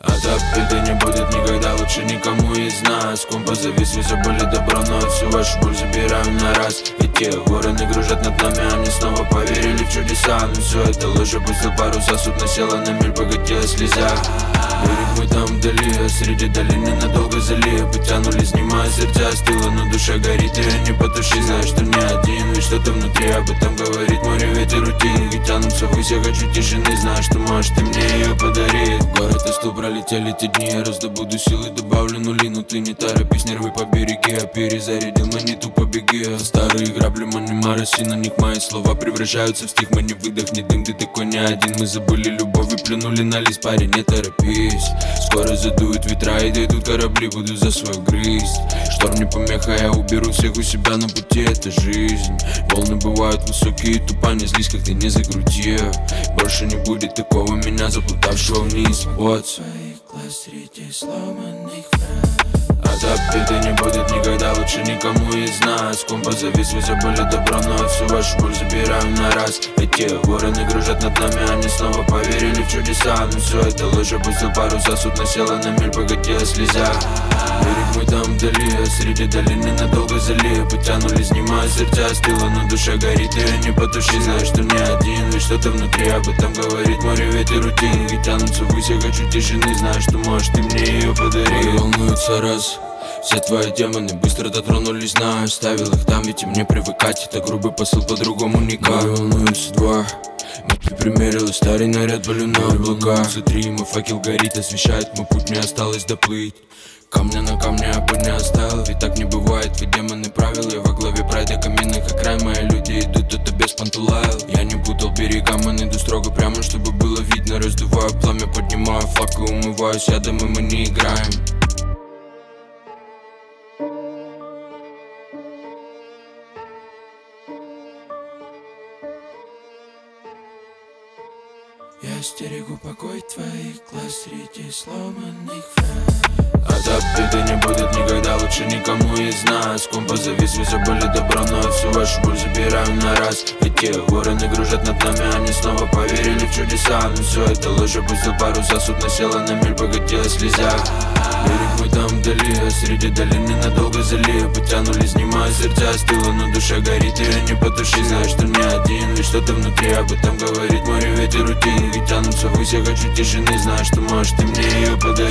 От обиды не будет никогда, лучше никому из нас. Компа завис, забыли добро, но всю вашу боль забираем на раз. Эти вороны кружат над нами, они снова поверили в чудеса. Но все это ложь, опустил паруса, судно село на мель, покатила слеза. Берег мы там вдали, а среди долины надолго залив. Потянули, снимая сердца, остыло, но душа горит. И не потуши, знаешь, что не один. Ведь что-то внутри об этом говорит море, ветер, рутинки тянутся ввысь, я хочу тишины. Знаю, что может ты мне ее подарит. Город и стул, пролетели те дни, я раздобуду силы, добавлю нули. Но ты не торопись, нервы побереги, а перезарядил монету, побеги. Старые грабли, манима, на них мои слова превращаются в стих. Мы не выдохни дым, ты такой не один. Мы забыли любовь и плюнули на лист, парень, не торопись. Скоро задуют ветра и дойдут корабли, буду за свою грызть. Шторм не помеха, я уберу всех у себя на пути, это жизнь. Волны бывают высокие, тупо не злись, как ты не закрутил. Больше не будет такого меня, заплутавшего вниз. Вот своих глаз среди сломанных фраз. От обиды не будет никогда, лучше никому из нас. Компа завис, вы забыли добро, но всю вашу боль забираем на раз. Эти вороны кружат над нами, они снова поверили в чудеса. Но все это ложь, опустил паруса, судно село на мель, покатила слеза. Берег мы там вдали, а среди долины надолго залив. Потянули, снимая сердца, остыло, но душа горит. И не потуши, знаешь, что не один. Ведь что-то внутри об этом говорит море, ветер, рутинки тянутся ввысь, я хочу тишины. Знаю, что может ты мне ее подарить. Волнуются раз. Все твои демоны быстро дотронулись, знаю, оставил их там, ведь и мне привыкать. Это грубый посыл, по-другому никак. Волнуются два. Мать примерила старый наряд, болю на облака. Три, мой факел горит, освещает мой путь, мне осталось доплыть. Камня на камне огонь не оставил, ведь так не бывает, ведь демоны правил. Я во главе прайда каменных окраин, мои люди идут, это без пантулайл. Я не путал берега, man, иду строго прямо, чтобы было видно. Раздуваю пламя, поднимаю флаг и умываюсь ядом, и мы не играем. Я стерегу покой твоих глаз среди сломанных фраз. От обиды не будет никогда, лучше никому из нас. Компа завис, вы забыли добро, но всю вашу боль забираем на раз. Эти вороны кружат над нами, они снова поверили в чудеса. Но все это ложь, опустил паруса, судно село на мель, покатила слеза. Берег мы там вдали, а среди долины надолго залив. Потянули, снимая сердца, остыло, но душа горит. И не потуши, знаешь, что не один. Ведь что-то внутри об этом говорит море, ветер, рутинки тянутся ввысь, я хочу тишины. Знаю, что может ты мне ее подарить.